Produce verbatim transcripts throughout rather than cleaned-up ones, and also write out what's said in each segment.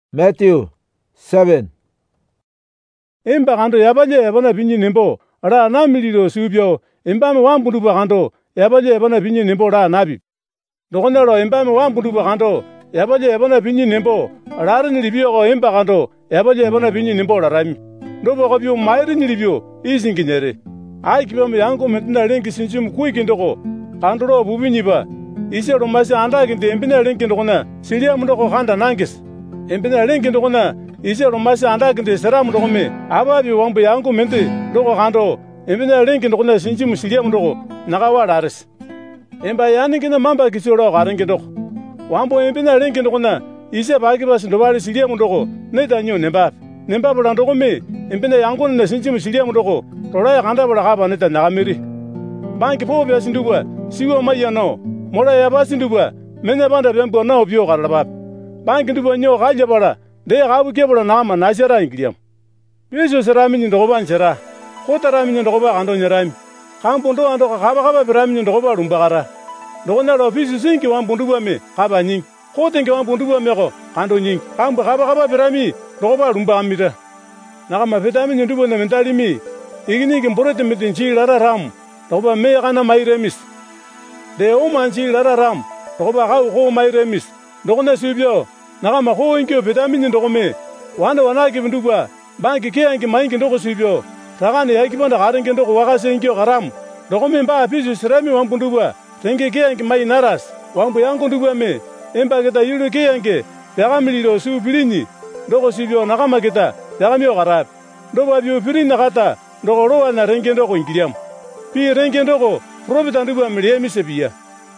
Matthew seven. Imba kando yabaje yabana binyi nimbo ra na miliro subyo imba me wambudu kando yabaje yabana binyi nimbo ra nabi dogonero imba me wambudu kando yabaje yabana binyi nimbo ra ni libyo ko imba kando yabaje yabana binyi nimbo ra rami ndobo ko biyo mairi ni libyo isingi nyere ai kibo me yango metna lengi sinjum kuikindo ko kandoro bubinyi ba ise romasi anda kinde embina lengi ndogona siria mundo ko kanda nangis embina lengi ndogona ise romasi anda kinde seramu ndogome ababi wambu yango mente ndogo kando embina lengi ndogona sinjum siria mundo nagawa rares emba yani kina mamba kisoro garengi ndog wambu embina lengi ndogona ise bagi bas ndobali siria mundo ne danyo nemba nemba bula ndogome embina yango ne sinjum siria mundo tola kanda bula gaba ne nagamiri banki po bia sindugwa siwo mayano mora ya basindugwa mene banda bembo na obyo garaba banki ndubo nyo gaje bara de gabu ke bara na ma na sera ingriam biso sera min ndo ban sera kotara min ndo ba ando nyeram kampo ndo ando gaba gaba biram min ndo ba rumba gara ndo na ro biso sinki wan bunduba me gaba nyin kotenke wan bunduba me ko kando nyin kampo gaba gaba birami ndo ba rumba amida na ma vitamin ndubo na mentali mi igini ke mborote mitin chi lara ram ndo ba me kana mairemis de o manchi lara ram ndo ba ga go mairemis ndo na subyo na ma go inkyo vitamin ndo me wanda wana ke nduba banki ke anki mainki ndo subyo tagane yaki bonda garenke ndo waga senkyo garam ndo me ba bisu sirami wan bunduba tenge ke anki mai naras wambu yango nduba me emba keta yulu ke anki pegamili ro su birini ndo subyo na kama keta pegamio garab ndo ba bio birini kata ndo ro na renge ndo ingiriam pi renge ndo profita nduba mele mi sebia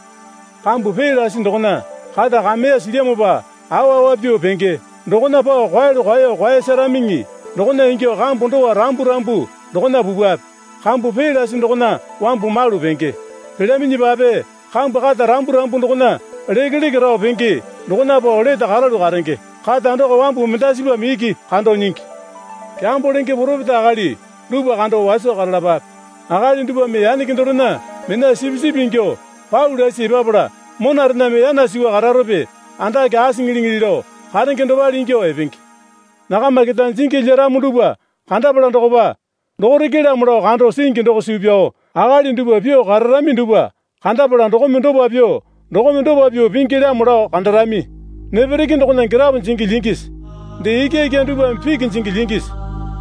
kambu pera sindogona kada gamea siriamo ba awa wa bio benge ndogona ba kwaelo kwayo kwayo seramingi ndogona ingyo kambu ndo wa rambu rambu ndogona bubwa kambu pera sindogona wambu malu benge pelamini babe kambu kada rambu rambu ndogona regeli gero benge ndogona ba ole da garalu garenge kada ndo wambu mendasi ba miki kando nyinki kambu renge profita gali duba kando waso garaba agali nduba me yani kindorona mena sibisi bingyo paula sibabra monarna me yana siwa gararobe anda ga singilingiro harin kendo balingyo ebink nagama kitan jinki jera muduba kanda bala ndoba ndore gera muro kando singi ndo sibyo agali nduba bio gararami nduba kanda bala ndo ndoba bio ndo ndoba bio binkira muro kandarami nebereki ndo kona grab jinki linkis de ike ike nduba mpiki jinki linkis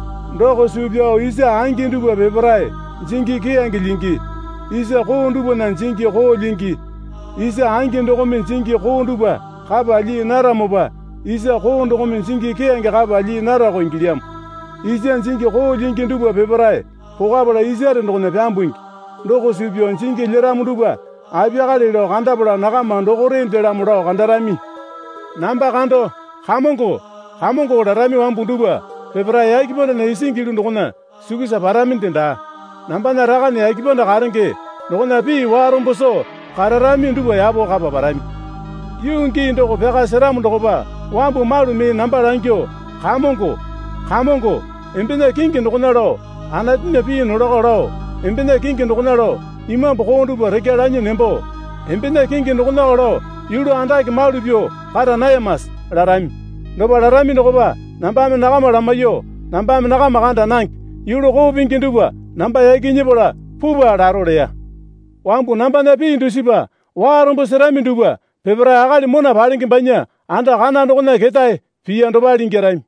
ndo sibyo isa hangi nduba bebrai jinki ki hangi linki isa ko nduba nan jinki ko linki isa hangi ndo men jinki ko nduba kabali nara moba isa ko ndo men jinki ki hangi kabali nara ko ingiliam isa jinki ko linki nduba bebrai ko kabala isa ndo na byambungi ndo ko sibyo jinki lera nduba abya gale ro kanda bula naga mando ko rendera muro kandarami namba kando hamongo hamongo darami wambunduba bebrai yakibona na isingi ndo na sugisa baramin tenda namba na raga ne yakibona garenge ndo bi warumboso kararami nduba yabo kaba barami yungi ndo ko bega seramu ndo ba wambu malu me namba rangyo hamongo hamongo embene kingi ndo naro anadine bi no ro embene kingi ndo naro imambo ko nduba regaranyo nembo embene kingi ndo naro yuru andaki malu bio para nayamas rarami ndo ba rarami ndo ba namba me nagama ramayo namba me nagama kanda nanki yuru ko bingi nduba namba yaginyi bola puba raro ya wambu namba na bi indusiba warumbo serami nduba pebra agali mona balingi banya anda kana ndo na ketai piya ndo balingi rami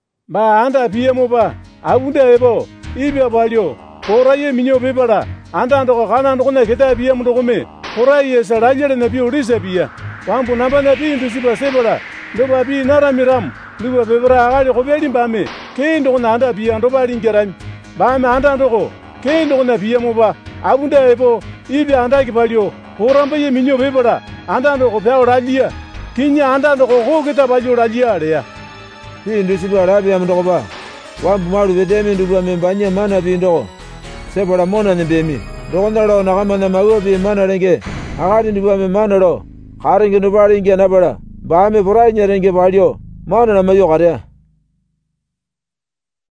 ba anda piya mo ba abunda ebo ibya balio poraye minyo bebara anda ndo kana ndo na ketai piya ndo kome poraye sarajere na bi urisa piya wambu namba na bi indusiba sebara ndo ba bi naramiram ndo pebra agali ko beli mbame ke ndo na anda piya ndo balingi rami ba me anda ndo ke ndo na piya mo ba abunda ebo ibi anda kibalio poramba ye minyo bebara anda ndo ko bya ralia kinya anda ndo ko kita bajo ralia ya Hi ndu sibu arabia ndo ba wambu malu bedemi ndu ba membanye mana bi ndo sebora mona ne bemi ndo ndaro na kama na magobi mana renge agadi ndu ba mana ro harenge ndo ba renge na bara ba me borai nyerenge balio mana na mayo gare